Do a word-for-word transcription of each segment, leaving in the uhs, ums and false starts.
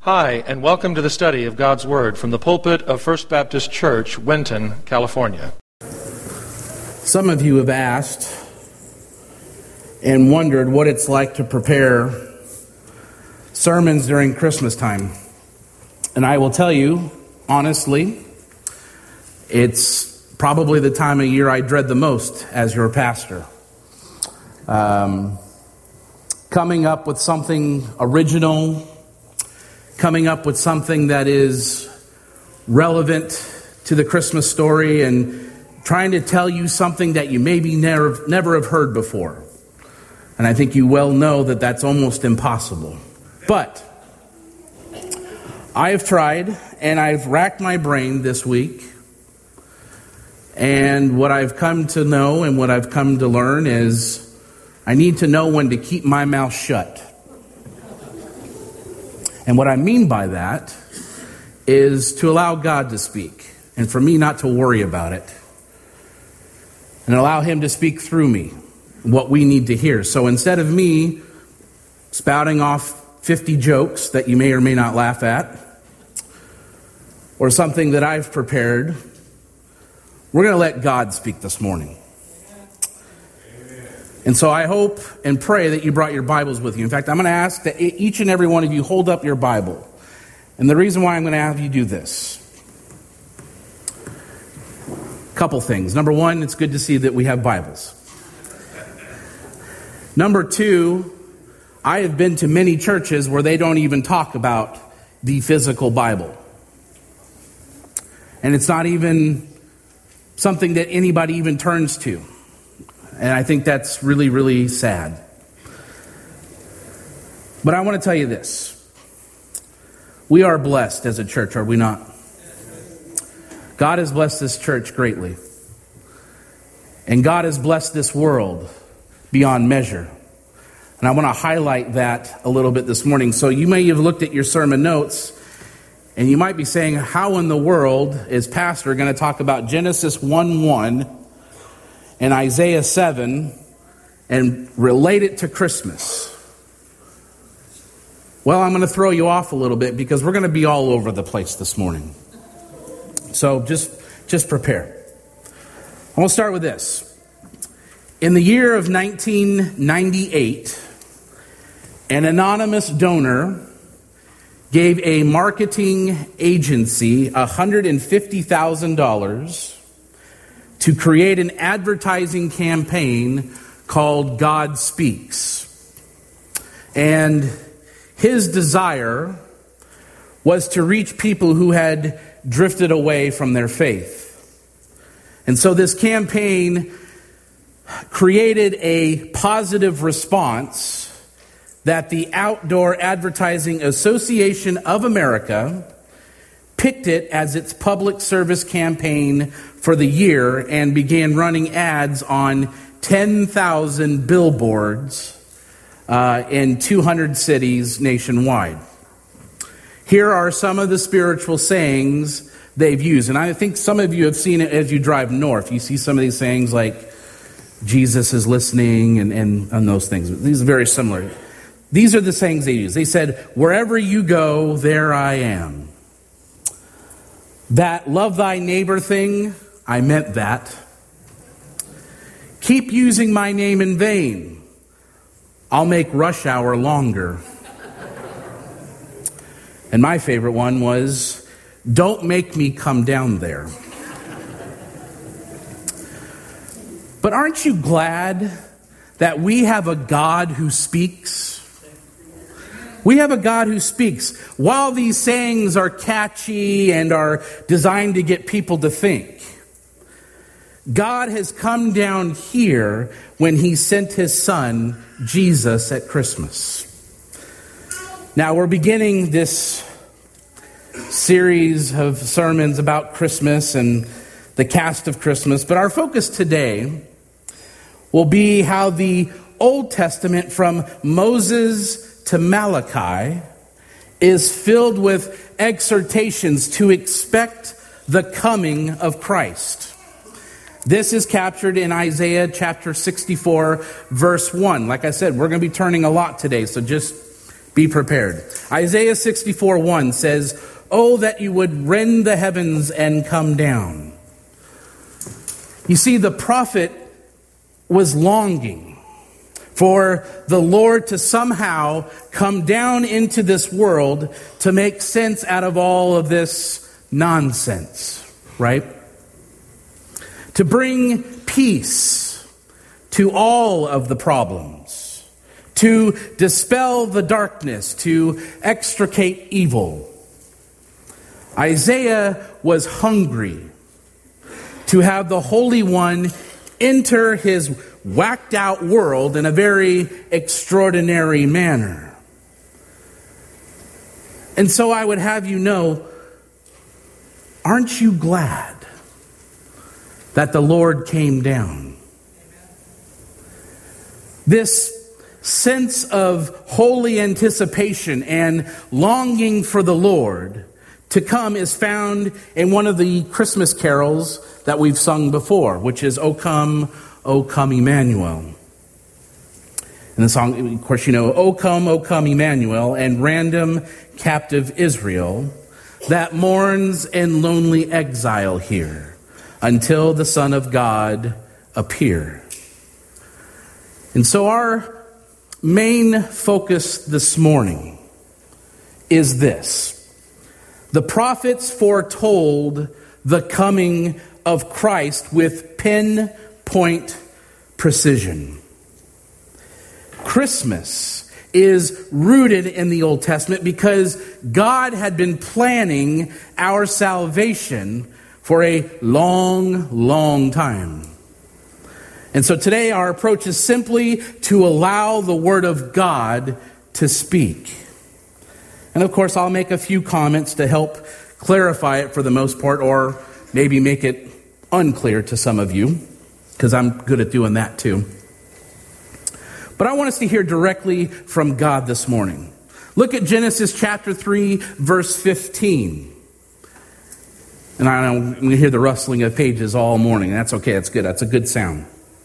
Hi, and welcome to the study of God's Word from the pulpit of First Baptist Church, Winton, California. Some of you have asked and wondered what it's like to prepare sermons during Christmas time. And I will tell you, honestly, it's probably the time of year I dread the most as your pastor. Um, coming up with something original, coming up with something that is relevant to the Christmas story, and trying to tell you something that you maybe never, never have heard before. And I think you well know that that's almost impossible. But I have tried, and I've racked my brain this week. And what I've come to know and what I've come to learn is I need to know when to keep my mouth shut. And what I mean by that is to allow God to speak, and for me not to worry about it, and allow Him to speak through me what we need to hear. So instead of me spouting off fifty jokes that you may or may not laugh at, or something that I've prepared, we're going to let God speak this morning. And so I hope and pray that you brought your Bibles with you. In fact, I'm going to ask that each and every one of you hold up your Bible. And the reason why I'm going to have you do this, a couple things. Number one, it's good to see that we have Bibles. Number two, I have been to many churches where they don't even talk about the physical Bible. And it's not even something that anybody even turns to. And I think that's really, really sad. But I want to tell you this. We are blessed as a church, are we not? God has blessed this church greatly. And God has blessed this world beyond measure. And I want to highlight that a little bit this morning. So you may have looked at your sermon notes, and you might be saying, how in the world is Pastor going to talk about Genesis one one and Isaiah seven and relate it to Christmas? Well, I'm going to throw you off a little bit because we're going to be all over the place this morning. So just, just prepare. I want to start with this. In the year of nineteen ninety-eight, an anonymous donor gave a marketing agency one hundred fifty thousand dollars to create an advertising campaign called God Speaks. And his desire was to reach people who had drifted away from their faith. And so this campaign created a positive response that the Outdoor Advertising Association of America picked it as its public service campaign for the year and began running ads on ten thousand billboards uh, in two hundred cities nationwide. Here are some of the spiritual sayings they've used. And I think some of you have seen it as you drive north. You see some of these sayings like Jesus is listening and, and, and those things. These are very similar. These are the sayings they use. They said, wherever you go, there I am. That love thy neighbor thing, I meant that. Keep using my name in vain. I'll make rush hour longer. And my favorite one was, don't make me come down there. But aren't you glad that we have a God who speaks? We have a God who speaks. While these sayings are catchy and are designed to get people to think, God has come down here when He sent His Son, Jesus, at Christmas. Now, we're beginning this series of sermons about Christmas and the cast of Christmas, but our focus today will be how the Old Testament from Moses to Malachi is filled with exhortations to expect the coming of Christ. This is captured in Isaiah chapter sixty-four, verse one. Like I said, we're going to be turning a lot today, so just Be prepared. Isaiah sixty-four one says, "Oh, that you would rend the heavens and come down." You see, the prophet was longing for the Lord to somehow come down into this world to make sense out of all of this nonsense, right? To bring peace to all of the problems, to dispel the darkness, to extricate evil. Isaiah was hungry to have the Holy One enter his whacked out world in a very extraordinary manner. And so I would have you know, aren't you glad that the Lord came down? This sense of holy anticipation and longing for the Lord to come is found in one of the Christmas carols that we've sung before, which is "O Come, O Come Emmanuel." And the song, of course, you know, "O come, O come Emmanuel, and random captive Israel that mourns in lonely exile here until the Son of God appear." And so our main focus this morning is this. The prophets foretold the coming of Christ with pinpoint precision. Christmas is rooted in the Old Testament because God had been planning our salvation for a long, long time. And so today our approach is simply to allow the Word of God to speak. And of course, I'll make a few comments to help clarify it for the most part, or maybe make it unclear to some of you, because I'm good at doing that too. But I want us to hear directly from God this morning. Look at Genesis chapter three, verse fifteen. And I'm going to hear the rustling of pages all morning. That's okay, that's good. That's a good sound.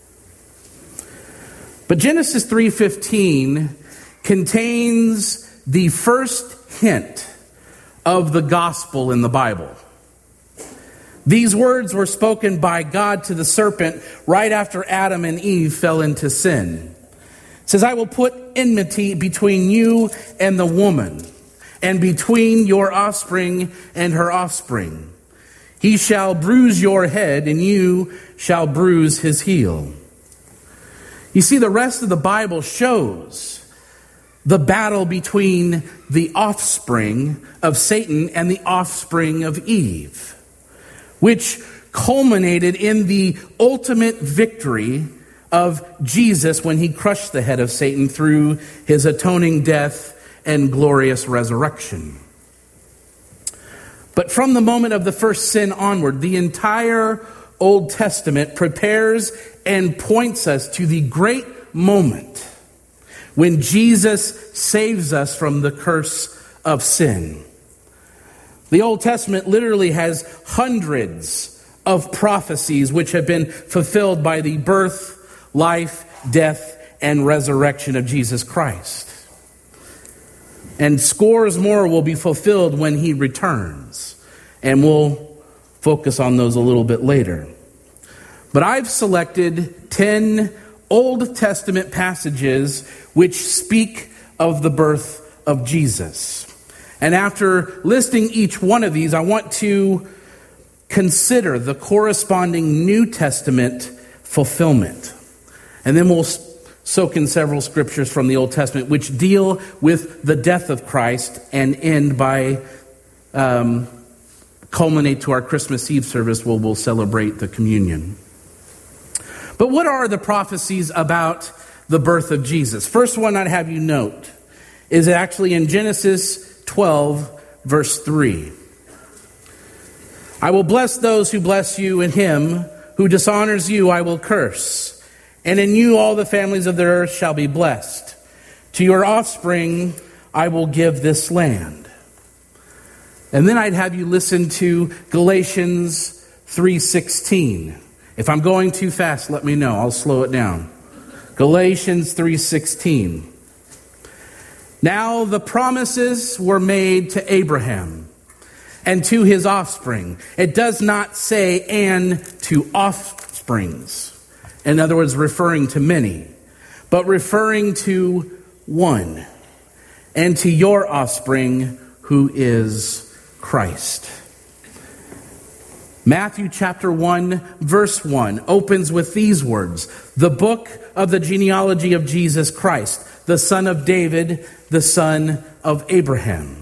But Genesis three fifteen contains the first hint of the gospel in the Bible. These words were spoken by God to the serpent right after Adam and Eve fell into sin. It says, "I will put enmity between you and the woman, and between your offspring and her offspring. He shall bruise your head, and you shall bruise his heel." You see, the rest of the Bible shows the battle between the offspring of Satan and the offspring of Eve, which culminated in the ultimate victory of Jesus when he crushed the head of Satan through his atoning death and glorious resurrection. But from the moment of the first sin onward, the entire Old Testament prepares and points us to the great moment when Jesus saves us from the curse of sin. The Old Testament literally has hundreds of prophecies which have been fulfilled by the birth, life, death, and resurrection of Jesus Christ. And scores more will be fulfilled when he returns. And we'll focus on those a little bit later. But I've selected ten Old Testament passages which speak of the birth of Jesus. And after listing each one of these, I want to consider the corresponding New Testament fulfillment. And then we'll soak in several scriptures from the Old Testament which deal with the death of Christ and end by um, culminate to our Christmas Eve service where we'll celebrate the communion. But what are the prophecies about the birth of Jesus? First one I'd have you note is actually in Genesis twelve, verse three. "I will bless those who bless you, and him who dishonors you I will curse. And in you all the families of the earth shall be blessed. To your offspring I will give this land." And then I'd have you listen to Galatians three sixteen. If I'm going too fast, let me know. I'll slow it down. Galatians three sixteen. Now the promises were made to Abraham and to his offspring. It does not say and to offsprings. In other words, referring to many, but referring to one, and to your offspring, who is Christ. Matthew chapter one, verse one opens with these words: the book of the genealogy of Jesus Christ, the son of David, the son of Abraham.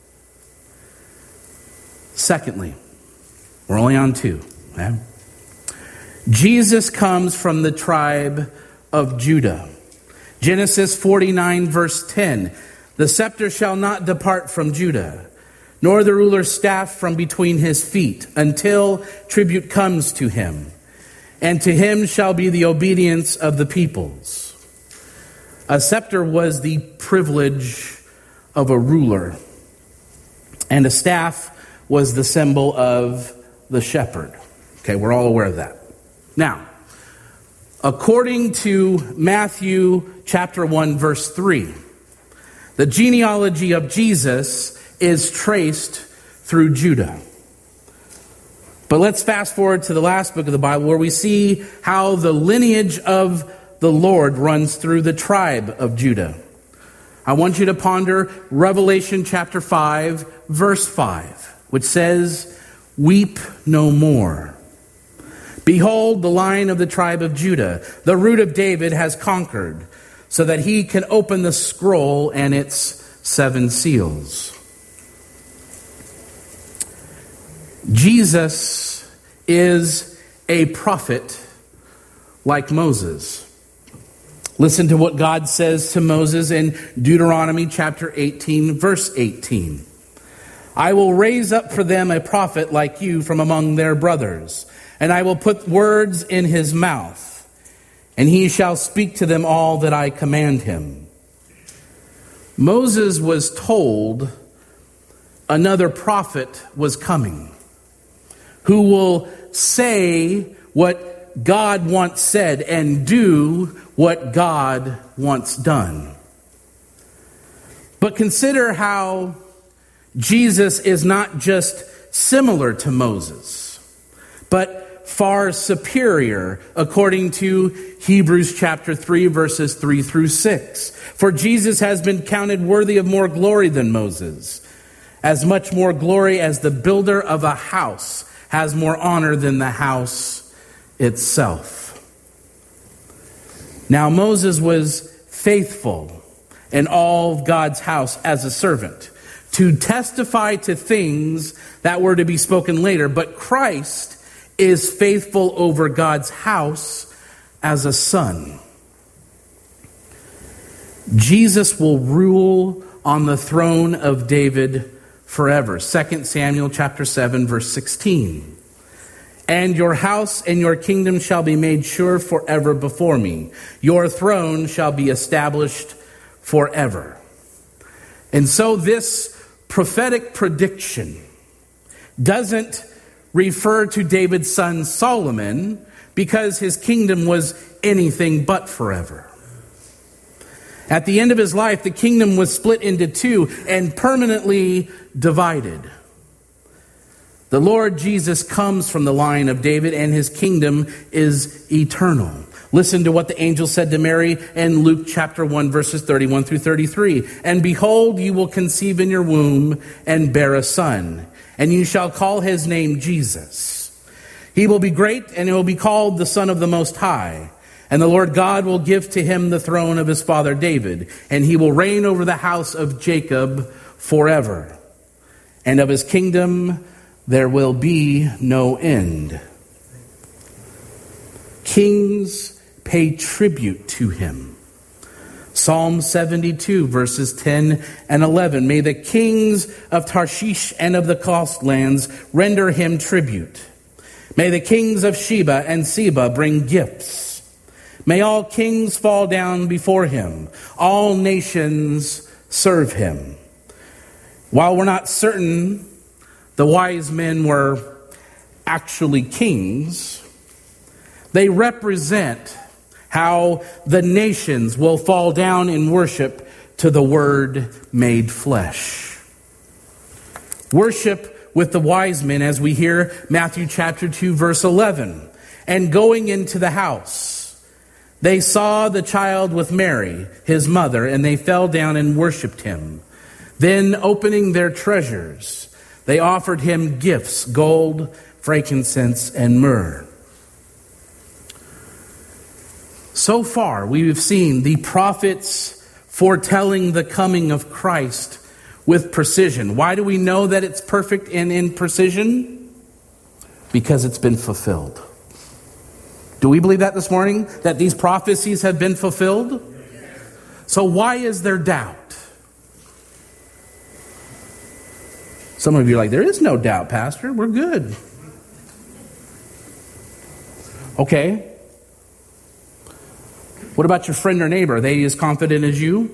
Secondly, we're only on two. Okay? Jesus comes from the tribe of Judah. Genesis forty-nine, verse ten. The scepter shall not depart from Judah, nor the ruler's staff from between his feet, until tribute comes to him. And to him shall be the obedience of the peoples. A scepter was the privilege of a ruler, and a staff was the symbol of the shepherd. Okay, we're all aware of that. Now, according to Matthew chapter one, verse three, the genealogy of Jesus is traced through Judah. But let's fast forward to the last book of the Bible, where we see how the lineage of the Lord runs through the tribe of Judah. I want you to ponder Revelation chapter five, verse five, which says, "Weep no more. Behold, the Lion of the tribe of Judah, the root of David, has conquered, so that he can open the scroll and its seven seals." Jesus is a prophet like Moses. Listen to what God says to Moses in Deuteronomy chapter eighteen, verse eighteen. "I will raise up for them a prophet like you from among their brothers, and I will put words in his mouth, and he shall speak to them all that I command him." Moses was told another prophet was coming, who will say what God once said and do what God once done. But consider how Jesus is not just similar to Moses, but far superior, according to Hebrews chapter three, verses three through six. For Jesus has been counted worthy of more glory than Moses, as much more glory as the builder of a house has more honor than the house itself. Now Moses was faithful in all of God's house as a servant, to testify to things that were to be spoken later, but Christ is faithful over God's house as a son. Jesus will rule on the throne of David forever. Second Samuel chapter seven, verse sixteen. "And your house and your kingdom shall be made sure forever before me. Your throne shall be established forever." And so this prophetic prediction doesn't refer to David's son Solomon, because his kingdom was anything but forever. At the end of his life, the kingdom was split into two and permanently divided. The Lord Jesus comes from the line of David, and his kingdom is eternal. Listen to what the angel said to Mary in Luke chapter one, verses thirty-one through thirty-three. "And behold, you will conceive in your womb and bear a son, and you shall call his name Jesus. He will be great, and he will be called the Son of the Most High. And the Lord God will give to him the throne of his father David, and he will reign over the house of Jacob forever. And of his kingdom there will be no end." Kings pay tribute to him. Psalm seventy-two, verses ten and eleven. "May the kings of Tarshish and of the coastlands render him tribute. May the kings of Sheba and Seba bring gifts. May all kings fall down before him. All nations serve him." While we're not certain the wise men were actually kings, they represent how the nations will fall down in worship to the Word made flesh. Worship with the wise men as we hear Matthew chapter two, verse eleven. And going into the house, they saw the child with Mary, his mother, and they fell down and worshipped him. Then opening their treasures, they offered him gifts, gold, frankincense, and myrrh. So far, we've seen the prophets foretelling the coming of Christ with precision. Why do we know that it's perfect and in precision? Because it's been fulfilled. Do we believe that this morning? That these prophecies have been fulfilled? So why is there doubt? Some of you are like, there is no doubt, Pastor. We're good. Okay. What about your friend or neighbor? Are they as confident as you?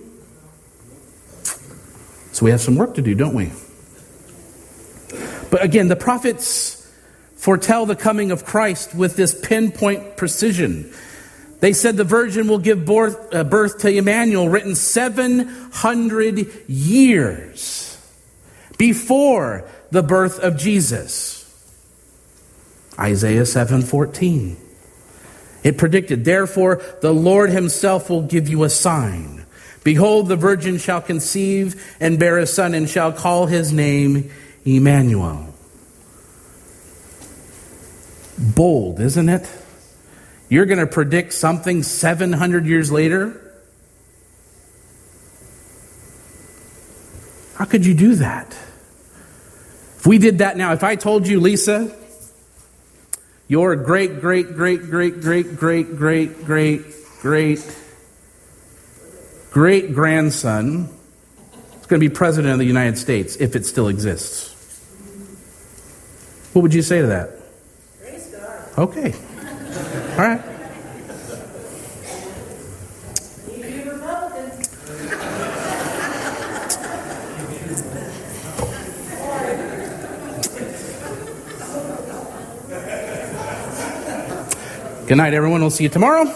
So we have some work to do, don't we? But again, the prophets foretell the coming of Christ with this pinpoint precision. They said the virgin will give birth, uh, birth to Emmanuel, written seven hundred years before the birth of Jesus. Isaiah seven fourteen. It predicted, therefore, the Lord himself will give you a sign. Behold, the virgin shall conceive and bear a son and shall call his name Emmanuel. Bold, isn't it? You're going to predict something seven hundred years later? How could you do that? If we did that now, if I told you, Lisa, your great, great, great, great, great, great, great, great, great, great grandson is going to be president of the United States if it still exists, what would you say to that? Praise God. Okay. All right. You Republicans. Good night, everyone. We'll see you tomorrow.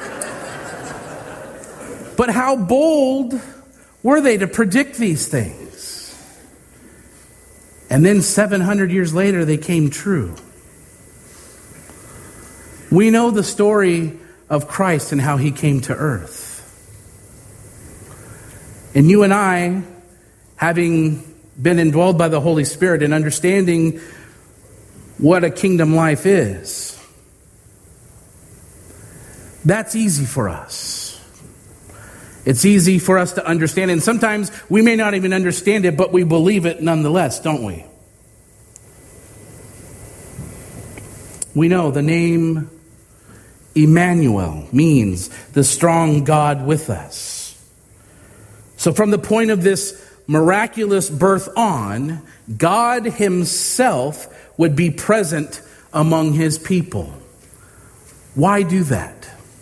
But how bold were they to predict these things? And then seven hundred years later, they came true. We know the story of Christ and how he came to earth. And you and I, having been indwelled by the Holy Spirit and understanding what a kingdom life is, that's easy for us. It's easy for us to understand, and sometimes we may not even understand it, but we believe it nonetheless, don't we? We know the name Emmanuel means the strong God with us. So from the point of this miraculous birth on, God himself would be present among his people. Why do that?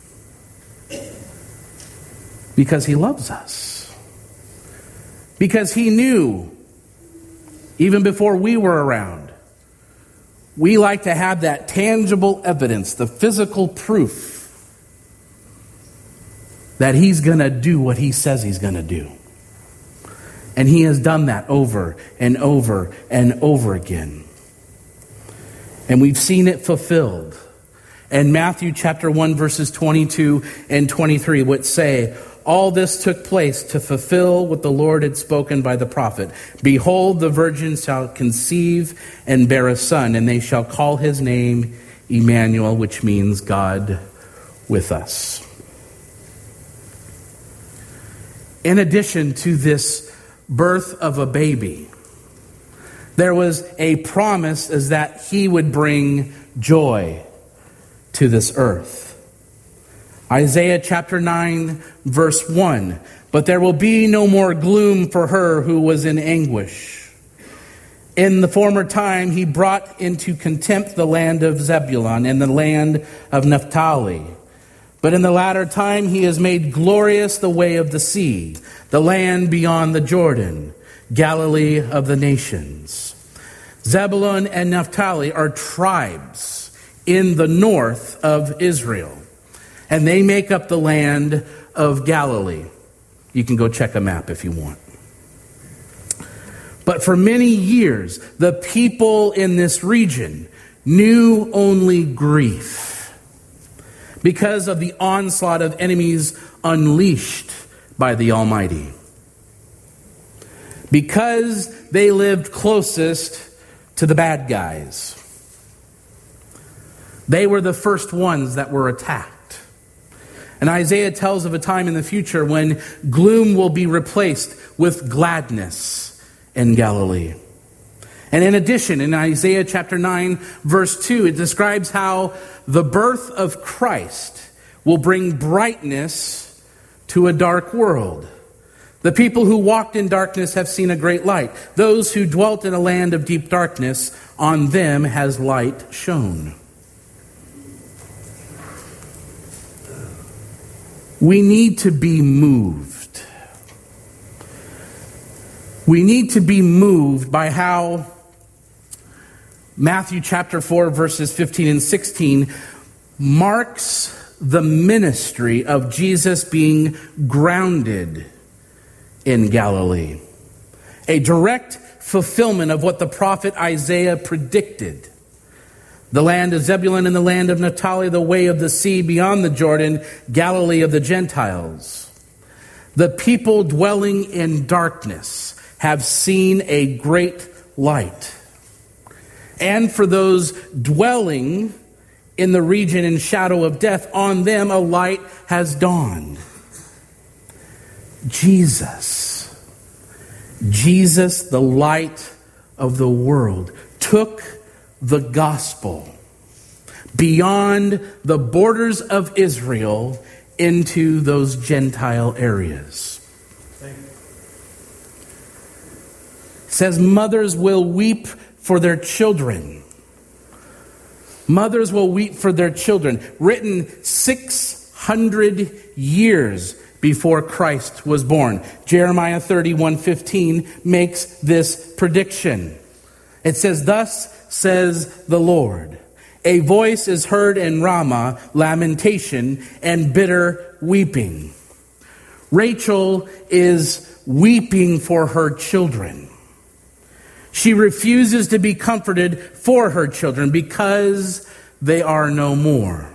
Because he loves us. Because he knew, even before we were around, we like to have that tangible evidence, the physical proof that he's going to do what he says he's going to do. And he has done that over and over and over again. And we've seen it fulfilled. And Matthew chapter one, verses twenty-two and twenty-three would say, all this took place to fulfill what the Lord had spoken by the prophet. Behold, the virgin shall conceive and bear a son, and they shall call his name Emmanuel, which means God with us. In addition to this birth of a baby, there was a promise as that he would bring joy to this earth. Isaiah chapter nine, verse one. But there will be no more gloom for her who was in anguish. In the former time, he brought into contempt the land of Zebulun and the land of Naphtali. But in the latter time, he has made glorious the way of the sea, the land beyond the Jordan, Galilee of the nations. Zebulun and Naphtali are tribes in the north of Israel. And they make up the land of Galilee. You can go check a map if you want. But for many years, the people in this region knew only grief because of the onslaught of enemies unleashed by the Almighty. Because they lived closest to the bad guys. They were the first ones that were attacked. And Isaiah tells of a time in the future when gloom will be replaced with gladness in Galilee. And in addition, in Isaiah chapter nine, verse two, it describes how the birth of Christ will bring brightness to a dark world. The people who walked in darkness have seen a great light. Those who dwelt in a land of deep darkness, on them has light shone. We need to be moved. We need to be moved by how Matthew chapter four, verses fifteen and sixteen marks the ministry of Jesus being grounded in Galilee. A direct fulfillment of what the prophet Isaiah predicted. The land of Zebulun and the land of Naphtali, the way of the sea beyond the Jordan, Galilee of the Gentiles. The people dwelling in darkness have seen a great light. And for those dwelling in the region in shadow of death, on them a light has dawned. Jesus, Jesus, the light of the world, took the gospel beyond the borders of Israel into those Gentile areas. It says mothers will weep for their children. Mothers will weep for their children. Written six hundred years before Christ was born. Jeremiah thirty-one fifteen makes this prediction. It says, "Thus says the Lord, a voice is heard in Ramah, lamentation and bitter weeping." Rachel is weeping for her children. She refuses to be comforted for her children because they are no more.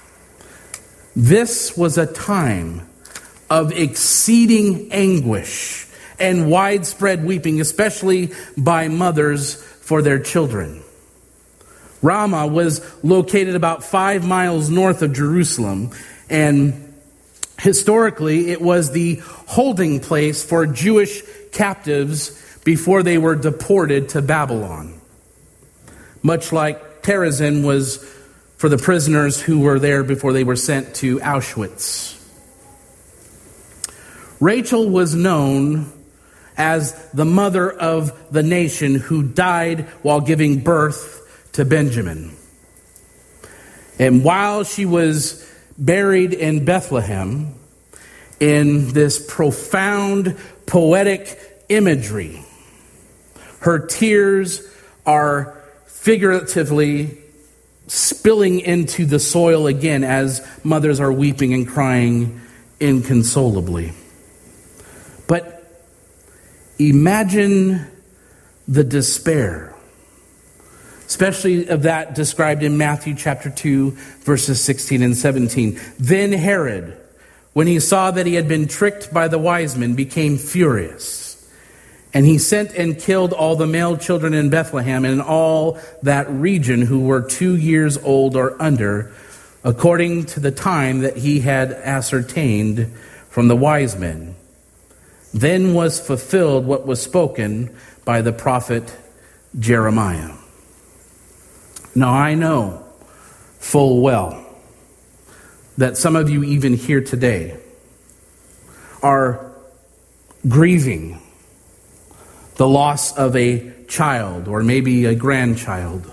This was a time of exceeding anguish and widespread weeping, especially by mothers for their children. Ramah was located about five miles north of Jerusalem, and historically it was the holding place for Jewish captives before they were deported to Babylon. Much like Terezin was for the prisoners who were there before they were sent to Auschwitz. Rachel was known as the mother of the nation who died while giving birth to Benjamin. And while she was buried in Bethlehem, in this profound poetic imagery, her tears are figuratively spilling into the soil again as mothers are weeping and crying inconsolably. But imagine the despair, especially of that described in Matthew chapter two, verses sixteen and seventeen. Then Herod, when he saw that he had been tricked by the wise men, became furious. And he sent and killed all the male children in Bethlehem and in all that region who were two years old or under, according to the time that he had ascertained from the wise men. Then was fulfilled what was spoken by the prophet Jeremiah. Now I know full well that some of you even here today are grieving the loss of a child or maybe a grandchild.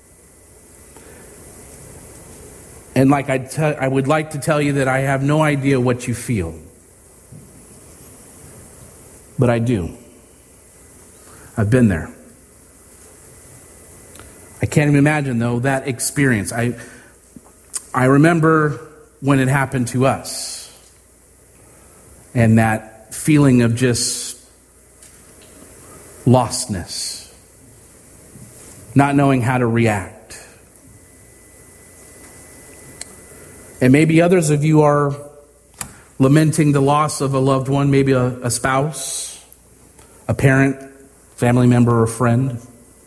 And like I, te- I would like to tell you that I have no idea what you feel. But I do. I've been there. I can't even imagine, though, that experience. I, I remember when it happened to us. And that feeling of just lostness, not knowing how to react. And maybe others of you are lamenting the loss of a loved one, maybe a, a spouse, a parent, family member, or friend.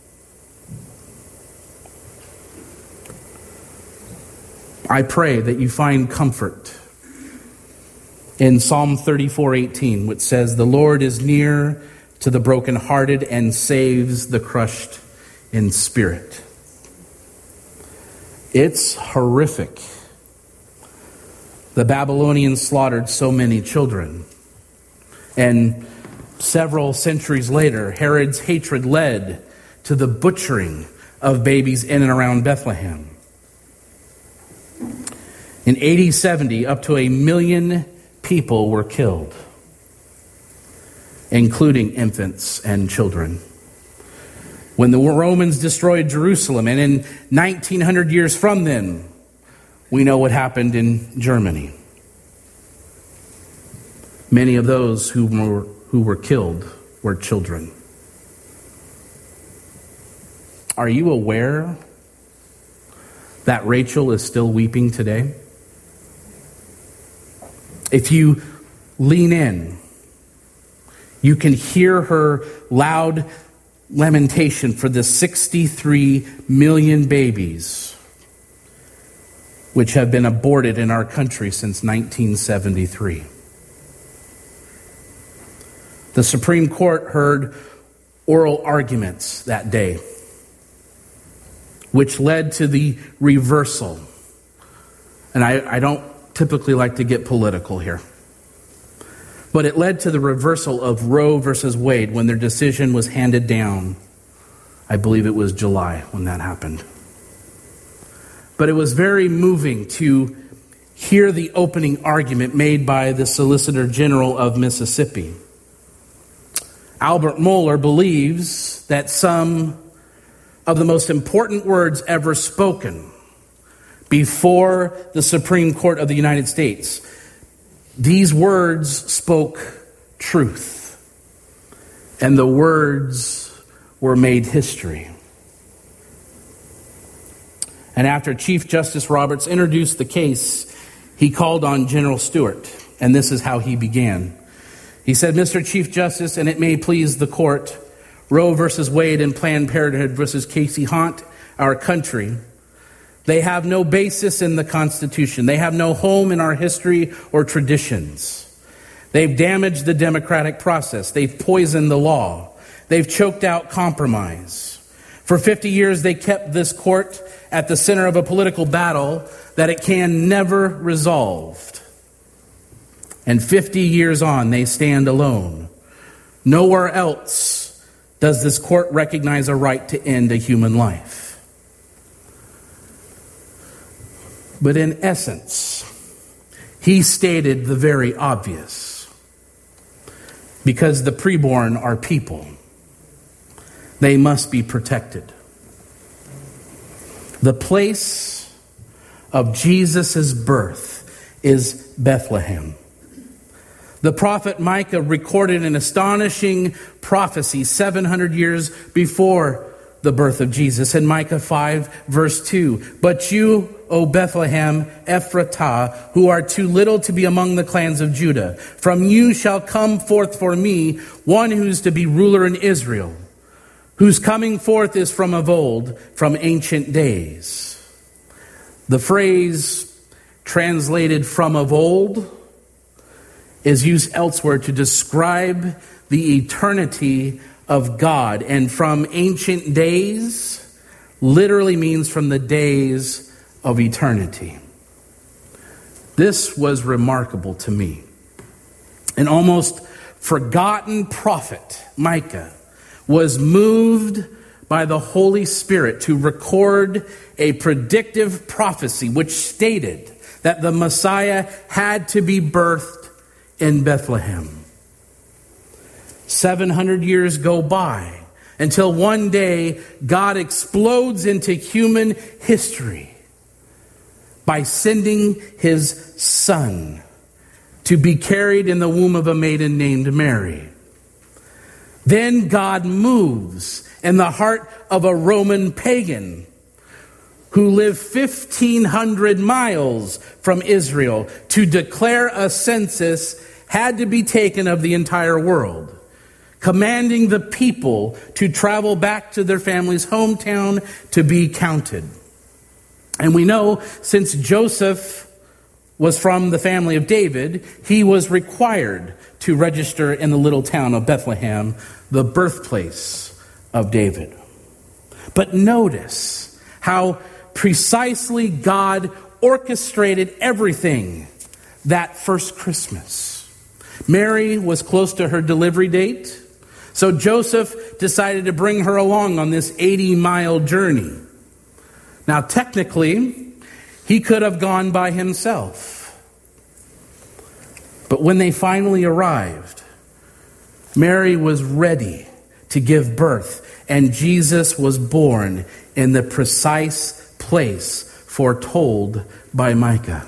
I pray that you find comfort in Psalm thirty-four eighteen, which says, "The Lord is near to the brokenhearted and saves the crushed in spirit." It's horrific. The Babylonians slaughtered so many children. And several centuries later, Herod's hatred led to the butchering of babies in and around Bethlehem. In A D seventy, up to a million people were killed, including infants and children. When the Romans destroyed Jerusalem, and in nineteen hundred years from then, we know what happened in Germany. Many of those who were, who were killed were children. Are you aware that Rachel is still weeping today? If you lean in, you can hear her loud lamentation for the sixty-three million babies which have been aborted in our country since nineteen seventy-three. The Supreme Court heard oral arguments that day, which led to the reversal. And I, I don't typically like to get political here, but it led to the reversal of Roe versus Wade when their decision was handed down. I believe it was July when that happened. But it was very moving to hear the opening argument made by the Solicitor General of Mississippi. Albert Mohler believes that some of the most important words ever spoken before the Supreme Court of the United States, these words spoke truth, and the words were made history. And after Chief Justice Roberts introduced the case, he called on General Stewart, and this is how he began. He said, "Mister Chief Justice, and it may please the court, Roe versus Wade and Planned Parenthood versus Casey haunt our country. They have no basis in the Constitution. They have no home in our history or traditions. They've damaged the democratic process. They've poisoned the law. They've choked out compromise. For fifty years, they kept this court at the center of a political battle that it can never resolve. And fifty years on, they stand alone. Nowhere else does this court recognize a right to end a human life." But in essence, he stated the very obvious. Because the preborn are people, they must be protected. The place of Jesus' birth is Bethlehem. The prophet Micah recorded an astonishing prophecy seven hundred years before the birth of Jesus in Micah five, verse two. "But you, O Bethlehem Ephratah, who are too little to be among the clans of Judah, from you shall come forth for me one who's to be ruler in Israel, whose coming forth is from of old, from ancient days." The phrase translated "from of old" is used elsewhere to describe the eternity of God. And "from ancient days" literally means from the days of eternity. This was remarkable to me. An almost forgotten prophet, Micah, was moved by the Holy Spirit to record a predictive prophecy which stated that the Messiah had to be birthed in Bethlehem. seven hundred years go by until one day God explodes into human history by sending his Son to be carried in the womb of a maiden named Mary. Then God moves in the heart of a Roman pagan who lived fifteen hundred miles from Israel to declare a census had to be taken of the entire world, commanding the people to travel back to their family's hometown to be counted. And we know since Joseph was from the family of David, he was required to register in the little town of Bethlehem, the birthplace of David. But notice how precisely God orchestrated everything that first Christmas. Mary was close to her delivery date, so Joseph decided to bring her along on this eighty-mile journey. Now, technically, he could have gone by himself. But when they finally arrived, Mary was ready to give birth, and Jesus was born in the precise place foretold by Micah.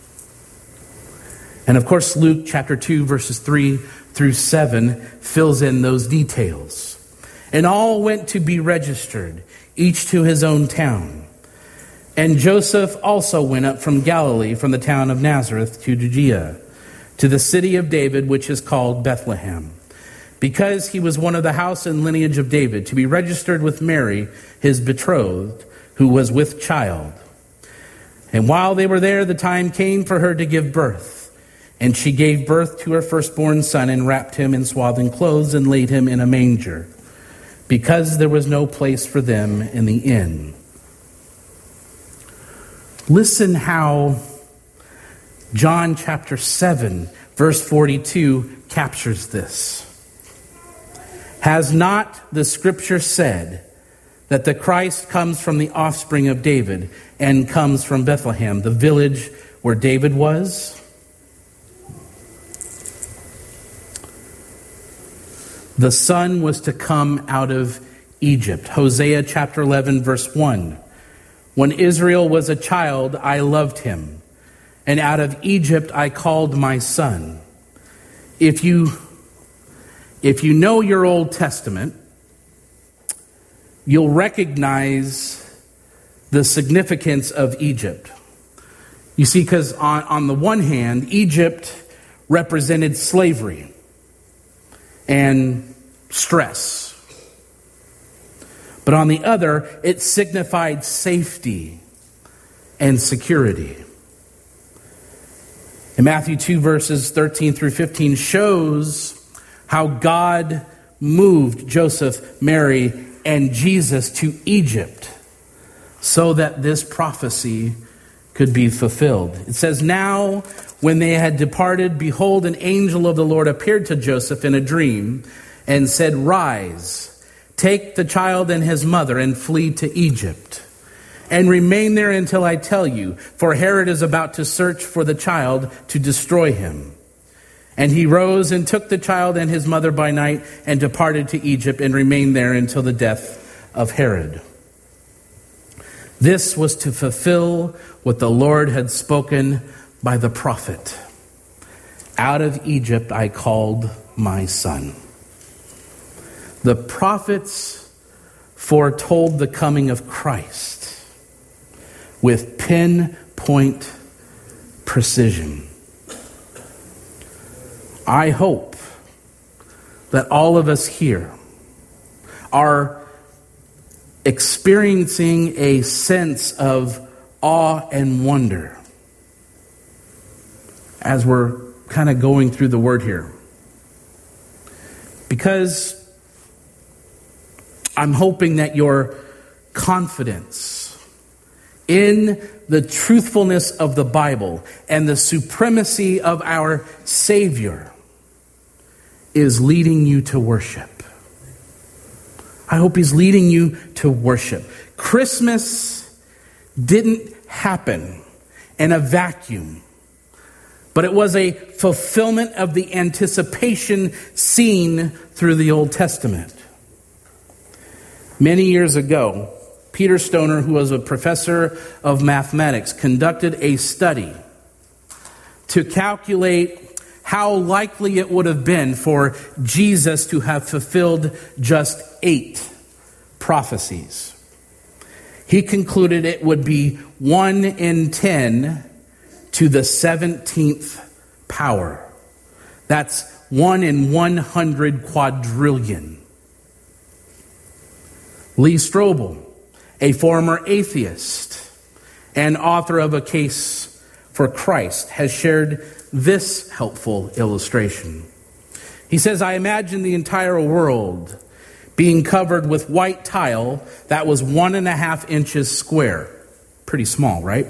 And of course, Luke chapter two, verses three through seven fills in those details. And all went to be registered, each to his own town. And Joseph also went up from Galilee, from the town of Nazareth to Judea, to the city of David, which is called Bethlehem, because he was one of the house and lineage of David, to be registered with Mary, his betrothed, who was with child. And while they were there, the time came for her to give birth. And she gave birth to her firstborn son, and wrapped him in swaddling clothes, and laid him in a manger, because there was no place for them in the inn. Listen how John chapter seven, verse forty-two captures this. Has not the scripture said that the Christ comes from the offspring of David and comes from Bethlehem, the village where David was? The son was to come out of Egypt. Hosea chapter eleven, verse one. When Israel was a child, I loved him, and out of Egypt I called my son. If you, if you know your Old Testament, you'll recognize the significance of Egypt. You see, because on, on the one hand, Egypt represented slavery and stress. But on the other, it signified safety and security. And Matthew two, verses thirteen through fifteen shows how God moved Joseph, Mary, and Jesus to Egypt so that this prophecy could be fulfilled. It says, now when they had departed, behold, an angel of the Lord appeared to Joseph in a dream and said, rise, take the child and his mother and flee to Egypt, and remain there until I tell you, for Herod is about to search for the child to destroy him. And he rose and took the child and his mother by night and departed to Egypt and remained there until the death of Herod. This was to fulfill what the Lord had spoken by the prophet. Out of Egypt I called my son. The prophets foretold the coming of Christ with pinpoint precision. I hope that all of us here are experiencing a sense of awe and wonder as we're kind of going through the word here. Because I'm hoping that your confidence in the truthfulness of the Bible and the supremacy of our Savior is leading you to worship. I hope he's leading you to worship. Christmas didn't happen in a vacuum, but it was a fulfillment of the anticipation seen through the Old Testament. Many years ago, Peter Stoner, who was a professor of mathematics, conducted a study to calculate how likely it would have been for Jesus to have fulfilled just eight prophecies. He concluded it would be one in ten to the seventeenth power. That's one in one hundred quadrillion. Lee Strobel, a former atheist and author of A Case for Christ, has shared this helpful illustration. He says, I imagine the entire world being covered with white tile that was one and a half inches square. Pretty small, right?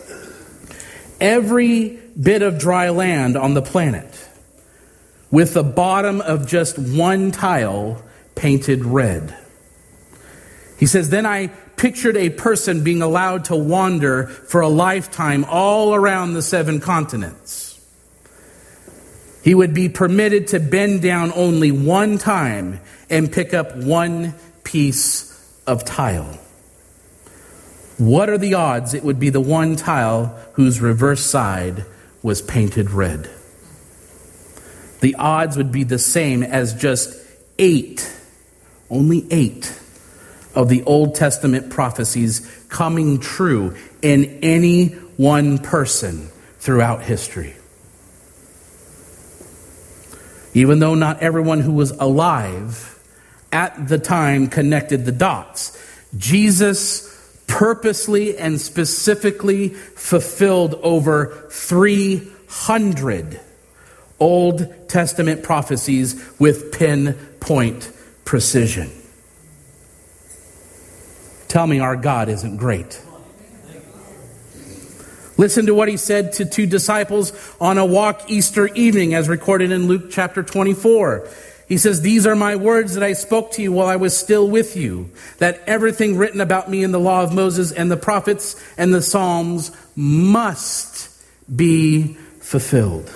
Every bit of dry land on the planet with the bottom of just one tile painted red. He says, then I pictured a person being allowed to wander for a lifetime all around the seven continents. He would be permitted to bend down only one time and pick up one piece of tile. What are the odds it would be the one tile whose reverse side was painted red? The odds would be the same as just eight, only eight, of the Old Testament prophecies coming true in any one person throughout history. Even though not everyone who was alive at the time connected the dots, Jesus purposely and specifically fulfilled over three hundred Old Testament prophecies with pinpoint precision. Tell me our God isn't great. Listen to what he said to two disciples on a walk Easter evening, as recorded in Luke chapter twenty-four. He says, these are my words that I spoke to you while I was still with you, that everything written about me in the law of Moses and the prophets and the Psalms must be fulfilled.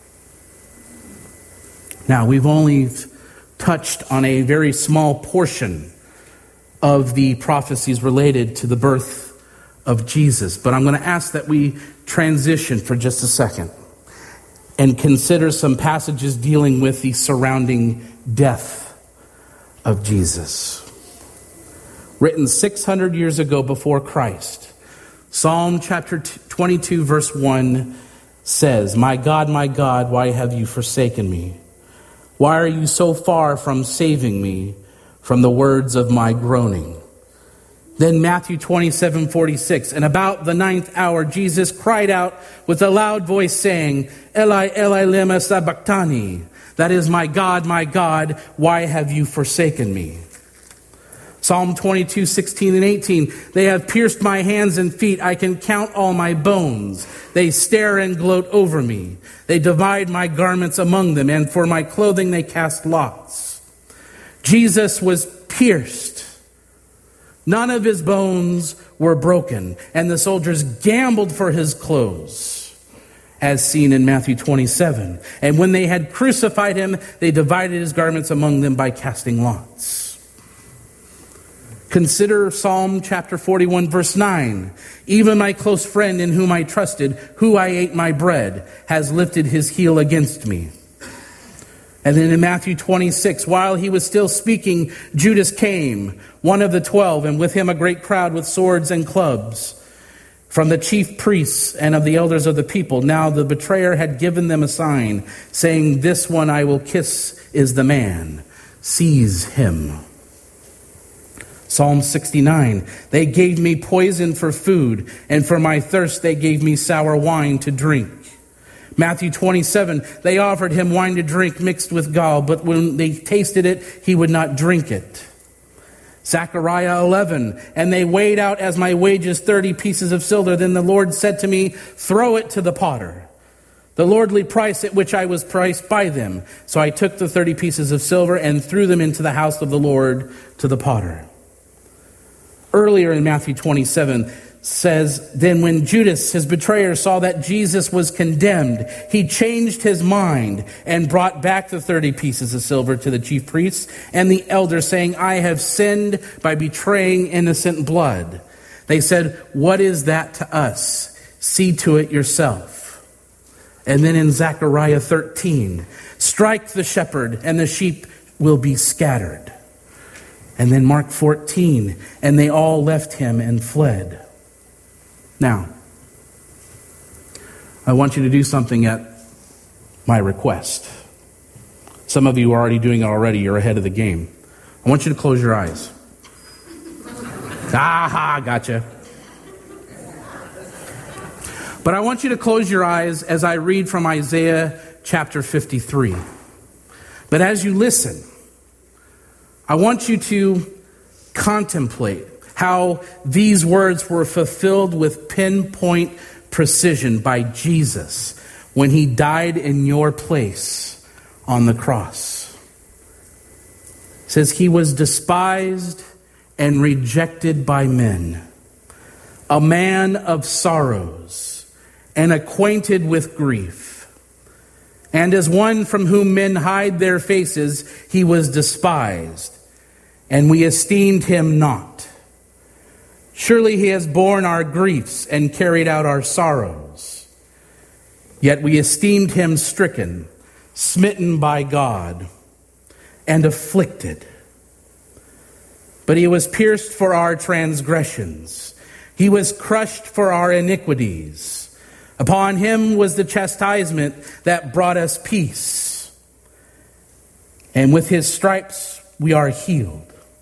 Now, we've only touched on a very small portion of the prophecies related to the birth of Jesus. But I'm going to ask that we transition for just a second and consider some passages dealing with the surrounding death of Jesus. Written six hundred years ago before Christ, Psalm chapter twenty-two verse one says, my God, my God, why have you forsaken me? Why are you so far from saving me from the words of my groaning? Then Matthew twenty-seven forty-six, and about the ninth hour, Jesus cried out with a loud voice saying, Eli, Eli, lema sabachthani. That is, my God, my God, why have you forsaken me? Psalm twenty-two sixteen and eighteen, they have pierced my hands and feet. I can count all my bones. They stare and gloat over me. They divide my garments among them, and for my clothing they cast lots. Jesus was pierced. None of his bones were broken, and the soldiers gambled for his clothes, as seen in Matthew twenty-seven. And when they had crucified him, they divided his garments among them by casting lots. Consider Psalm chapter forty-one, verse nine. Even my close friend in whom I trusted, who I ate my bread, has lifted his heel against me. And then in Matthew twenty-six, while he was still speaking, Judas came, one of the twelve, and with him a great crowd with swords and clubs, from the chief priests and of the elders of the people. Now the betrayer had given them a sign, saying, this one I will kiss is the man. Seize him. Psalm sixty-nine, they gave me poison for food, and for my thirst they gave me sour wine to drink. Matthew twenty-seven, they offered him wine to drink mixed with gall, but when they tasted it, he would not drink it. Zechariah eleven, and they weighed out as my wages thirty pieces of silver. Then the Lord said to me, throw it to the potter, the lordly price at which I was priced by them. So I took the thirty pieces of silver and threw them into the house of the Lord to the potter. Earlier in Matthew twenty-seven, says, then when Judas, his betrayer, saw that Jesus was condemned, he changed his mind and brought back the thirty pieces of silver to the chief priests and the elders, saying, I have sinned by betraying innocent blood. They said, what is that to us? See to it yourself. And then in Zechariah thirteen, strike the shepherd and the sheep will be scattered. And then Mark fourteen, and they all left him and fled. Now, I want you to do something at my request. Some of you are already doing it already. You're ahead of the game. I want you to close your eyes. Aha, gotcha. But I want you to close your eyes as I read from Isaiah chapter fifty-three. But as you listen, I want you to contemplate how these words were fulfilled with pinpoint precision by Jesus when he died in your place on the cross. It says he was despised and rejected by men, a man of sorrows and acquainted with grief. And as one from whom men hide their faces, he was despised, and we esteemed him not. Surely he has borne our griefs and carried out our sorrows. Yet we esteemed him stricken, smitten by God, and afflicted. But he was pierced for our transgressions. He was crushed for our iniquities. Upon him was the chastisement that brought us peace. And with his stripes we are healed.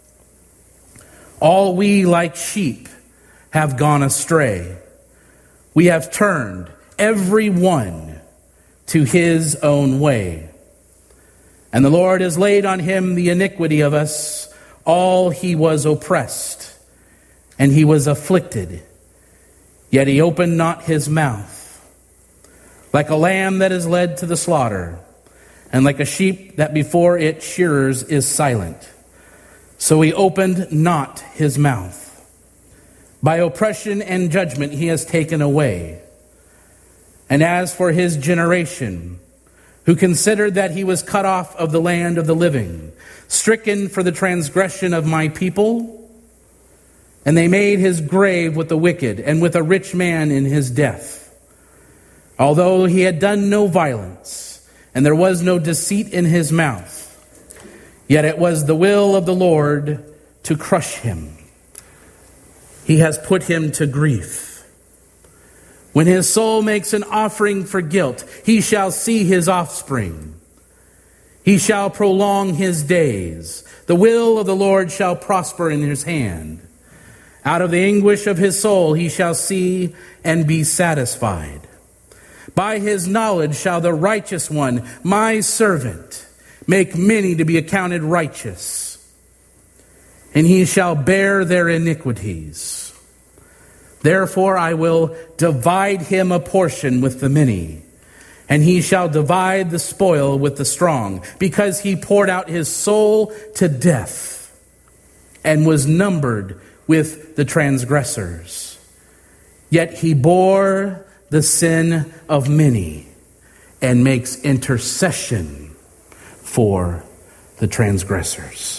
All we like sheep have gone astray. We have turned every one to his own way. And the Lord has laid on him the iniquity of us. All he was oppressed, and he was afflicted, yet he opened not his mouth. Like a lamb that is led to the slaughter, and like a sheep that before its shearers is silent, so he opened not his mouth. By oppression and judgment he has taken away. And as for his generation, who considered that he was cut off of the land of the living, stricken for the transgression of my people, and they made his grave with the wicked and with a rich man in his death. Although he had done no violence, and there was no deceit in his mouth, yet it was the will of the Lord to crush him. He has put him to grief. When his soul makes an offering for guilt, he shall see his offspring. He shall prolong his days. The will of the Lord shall prosper in his hand. Out of the anguish of his soul he shall see and be satisfied. By his knowledge shall the righteous one, my servant, make many to be accounted righteous. And he shall bear their iniquities. Therefore I will divide him a portion with the many, and he shall divide the spoil with the strong, because he poured out his soul to death and was numbered with the transgressors. Yet he bore the sin of many and makes intercession for the transgressors.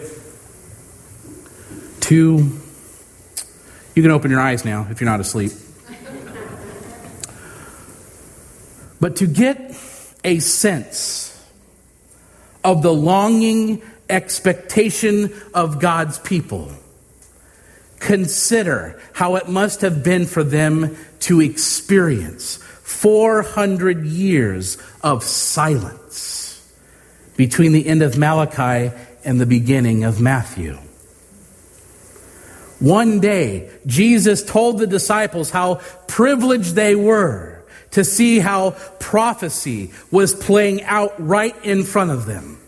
Two, you can open your eyes now if you're not asleep. But to get a sense of the longing expectation of God's people, consider how it must have been for them to experience four hundred years of silence between the end of Malachi and the beginning of Matthew. One day, Jesus told the disciples how privileged they were to see how prophecy was playing out right in front of them.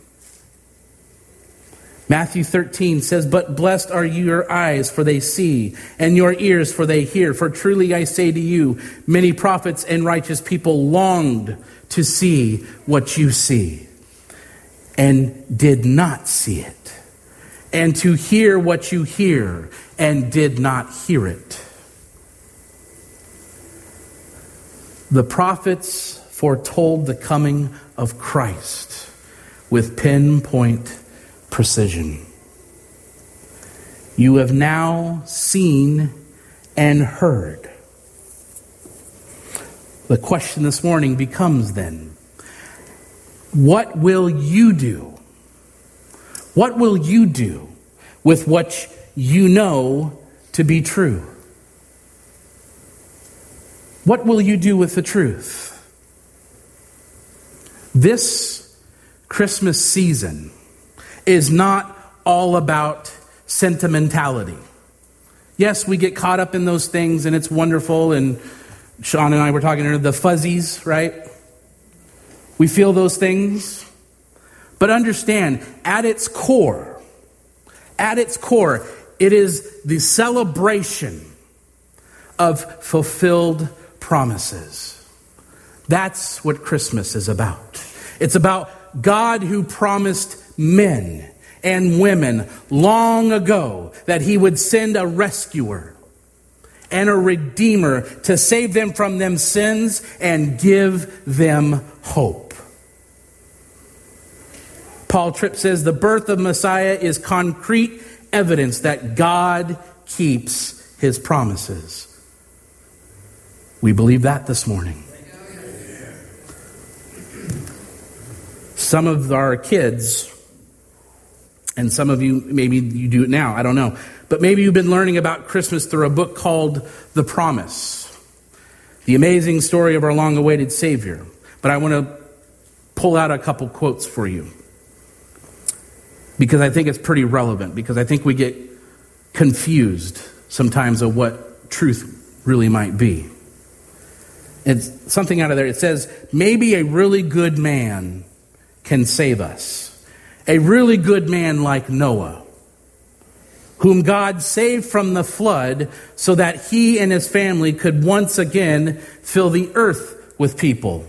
Matthew thirteen says, "But blessed are your eyes, for they see, and your ears, for they hear. For truly I say to you, many prophets and righteous people longed to see what you see, and did not see it, and to hear what you hear, and did not hear it." The prophets foretold the coming of Christ with pinpoint precision. You have now seen and heard. The question this morning becomes then, what will you do? What will you do with what you know to be true? What will you do with the truth? This Christmas season is not all about sentimentality. Yes, we get caught up in those things and it's wonderful, and Sean and I were talking earlier, the fuzzies, right? We feel those things. But understand, at its core, at its core, it is the celebration of fulfilled promises. That's what Christmas is about. It's about God who promised men and women long ago that he would send a rescuer and a redeemer to save them from them sins and give them hope. Paul Tripp says the birth of Messiah is concrete evidence that God keeps his promises. We believe that this morning. Some of our kids, and some of you, maybe you do it now, I don't know. But maybe you've been learning about Christmas through a book called The Promise, the amazing story of our long-awaited Savior. But I want to pull out a couple quotes for you, because I think it's pretty relevant, because I think we get confused sometimes of what truth really might be. It's something out of there. It says, maybe a really good man can save us. A really good man like Noah, whom God saved from the flood so that he and his family could once again fill the earth with people.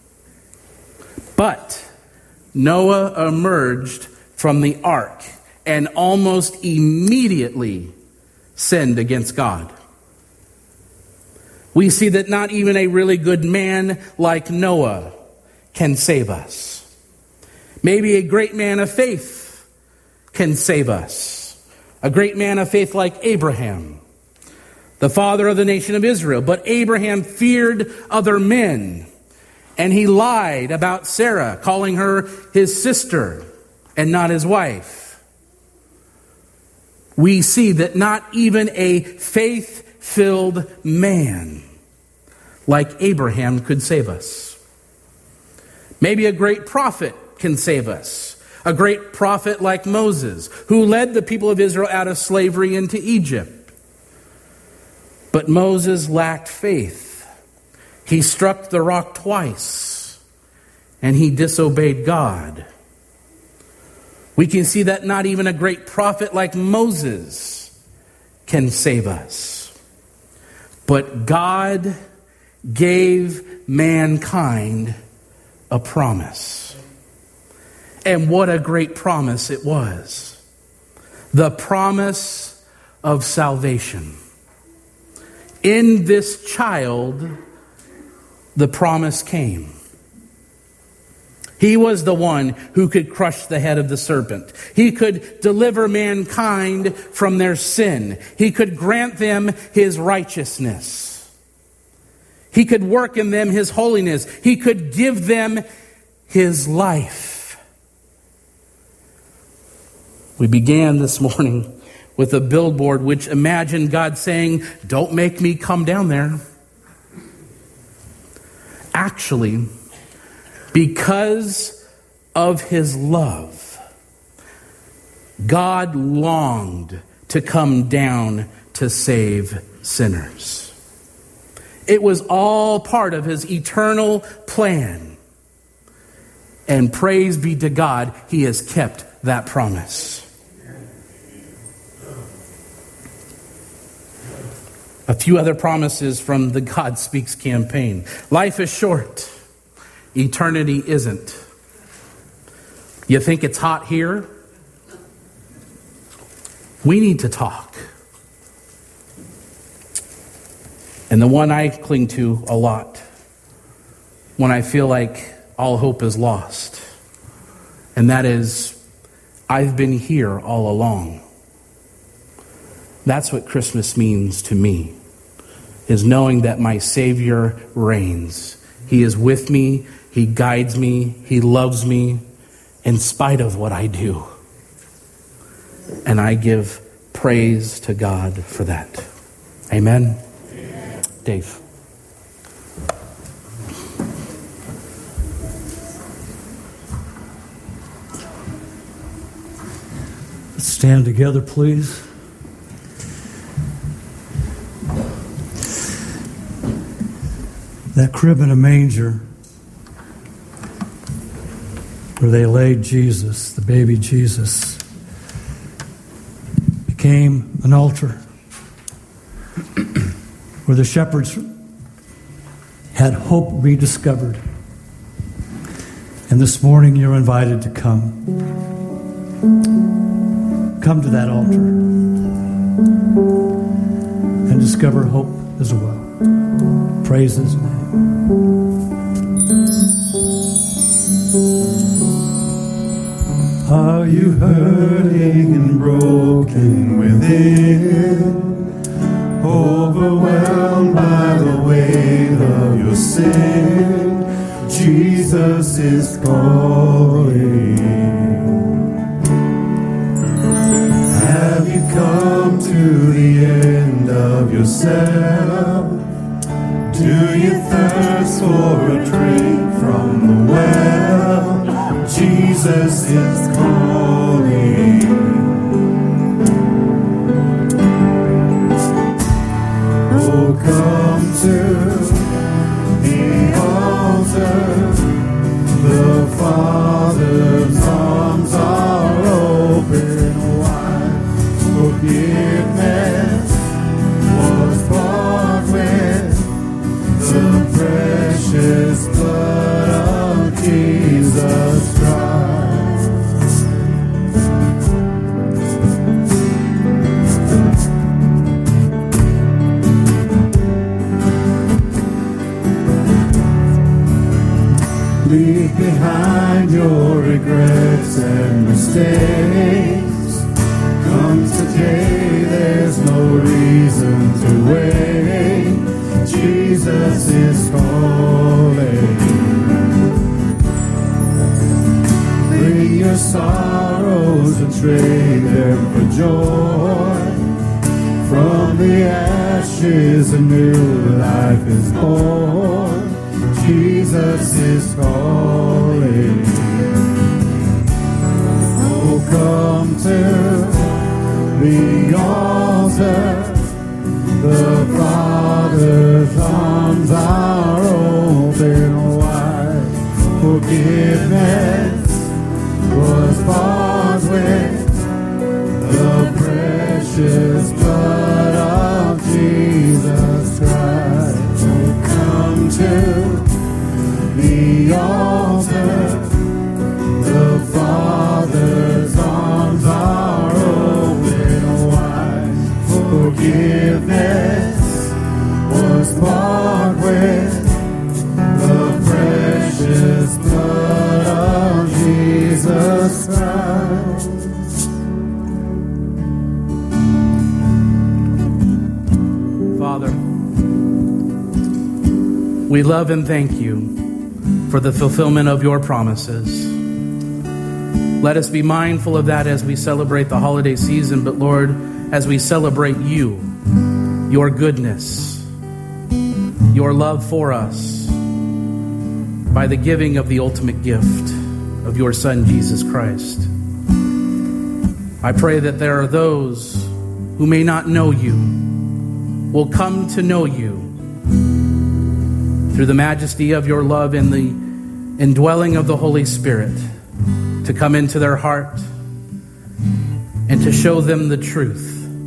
But Noah emerged from the ark and almost immediately sinned against God. We see that not even a really good man like Noah can save us. Maybe a great man of faith can save us. A great man of faith like Abraham, the father of the nation of Israel. But Abraham feared other men, and he lied about Sarah, calling her his sister and not his wife. We see that not even a faith-filled man like Abraham could save us. Maybe a great prophet can save us. A great prophet like Moses, who led the people of Israel out of slavery into Egypt. But Moses lacked faith. He struck the rock twice, and he disobeyed God. We can see that not even a great prophet like Moses can save us. But God gave mankind a promise. And what a great promise it was. The promise of salvation. In this child, the promise came. He was the one who could crush the head of the serpent. He could deliver mankind from their sin. He could grant them his righteousness. He could work in them his holiness. He could give them his life. We began this morning with a billboard which imagined God saying, "Don't make me come down there." Actually, because of his love, God longed to come down to save sinners. It was all part of his eternal plan. And praise be to God, he has kept that promise. A few other promises from the God Speaks campaign. Life is short. Eternity isn't. You think it's hot here? We need to talk. And the one I cling to a lot when I feel like all hope is lost, and that is, I've been here all along. That's what Christmas means to me. is knowing that my Savior reigns. He is with me. He guides me. He loves me in spite of what I do. And I give praise to God for that. Amen. Amen. Dave. Let's stand together, please. That crib in a manger where they laid Jesus, the baby Jesus, became an altar where the shepherds had hope rediscovered. And this morning you're invited to come. Come to that altar and discover hope as well. Praise His name. Are you hurting and broken within? Overwhelmed by the weight of your sin? Jesus is calling. Have you come to the end of yourself? Do you thirst for a drink from the well? Jesus is calling. Oh, come to the altar. The Father's arms are open wide. Forgiveness was bought with the precious blood of Jesus Christ. Leave behind your regrets and mistakes. Come today, there's no reason to wait. Jesus is calling. Bring your sorrows and trade them for joy. From the ashes a new life is born. Jesus is calling. Oh, come to the altar. The Father's arms are open wide. Forgiveness was bought with the precious blood of Jesus Christ. Oh, come to the altar. The Father's arms are open wide. Forgiveness was bought with the precious blood of Jesus Christ. Father, we love and thank you for the fulfillment of your promises. Let us be mindful of that as we celebrate the holiday season, but Lord, as we celebrate you, your goodness, your love for us, by the giving of the ultimate gift of your Son, Jesus Christ. I pray that there are those who may not know you, will come to know you through the majesty of your love and the indwelling of the Holy Spirit, to come into their heart and to show them the truth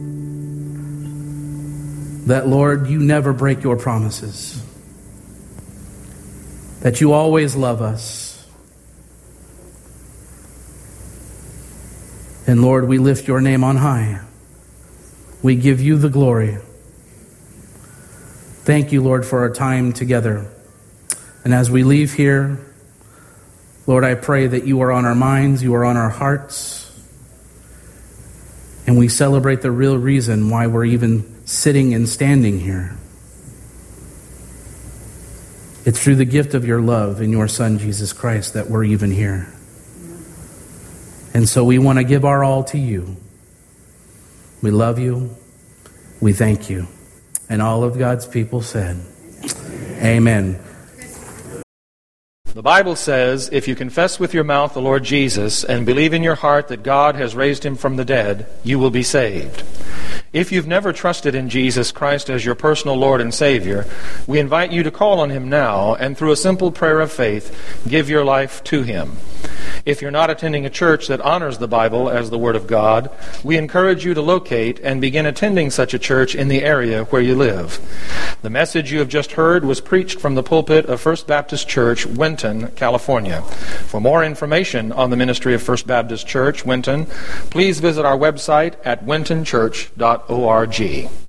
that, Lord, you never break your promises, that you always love us. And Lord, we lift your name on high. We give you the glory. Thank you, Lord, for our time together. And as we leave here, Lord, I pray that you are on our minds, you are on our hearts, and we celebrate the real reason why we're even sitting and standing here. It's through the gift of your love in your Son, Jesus Christ, that we're even here. And so we want to give our all to you. We love you. We thank you. And all of God's people said, amen. The Bible says, if you confess with your mouth the Lord Jesus and believe in your heart that God has raised him from the dead, you will be saved. If you've never trusted in Jesus Christ as your personal Lord and Savior, we invite you to call on him now and through a simple prayer of faith, give your life to him. If you're not attending a church that honors the Bible as the Word of God, we encourage you to locate and begin attending such a church in the area where you live. The message you have just heard was preached from the pulpit of First Baptist Church, Winton, California. For more information on the ministry of First Baptist Church, Winton, please visit our website at winton church dot org.